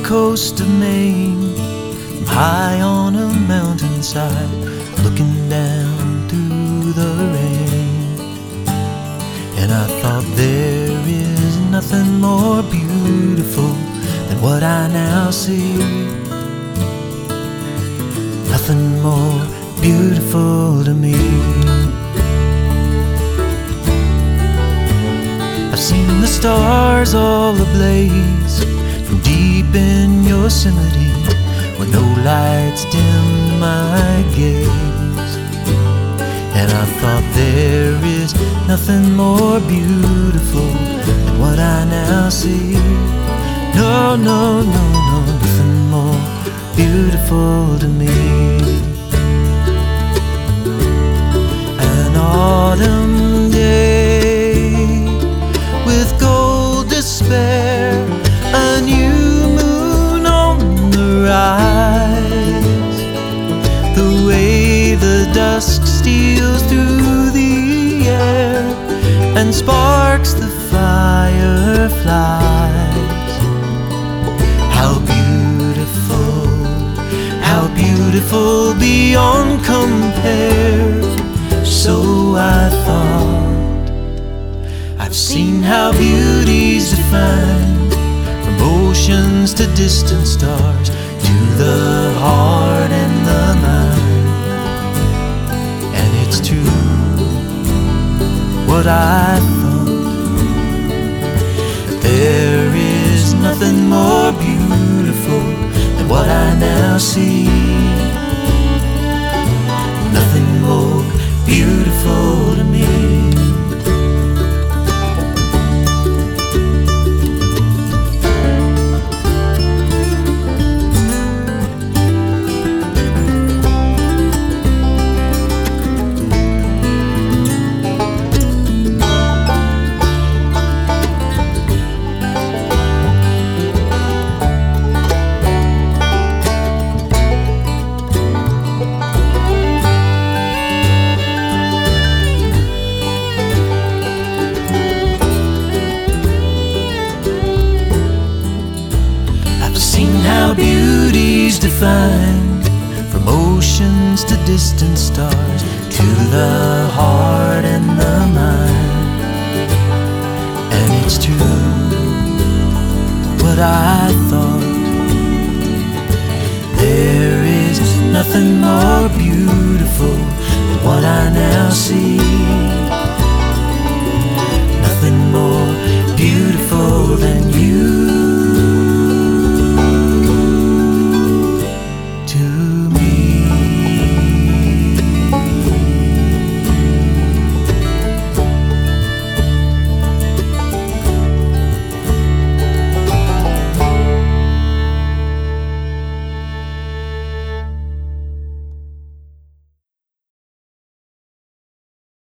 coast of Maine, from high on a mountainside, looking down through the rain. And I thought, there is nothing more beautiful than what I now see. Nothing more beautiful to me. I've seen the stars all ablaze from deep in Yosemite, where no lights dim my gaze. And I thought, there is nothing more beautiful than what I now see. No, no, no, no, nothing more beautiful to me. An autumn day with gold despair, a new moon on the rise, the way the dusk steals through the air and sparks the fireflies. How beautiful beyond compare. So I thought, I've seen how beauty's defined, from oceans to distant stars, to the heart and the mind. And it's true what I thought, that there is nothing more beautiful than what I now see. Nothing more beautiful to me. How beauty's defined, from oceans to distant stars, to the heart and the mind. And it's true what I thought, there is nothing more beautiful than what I now see. Nothing more beautiful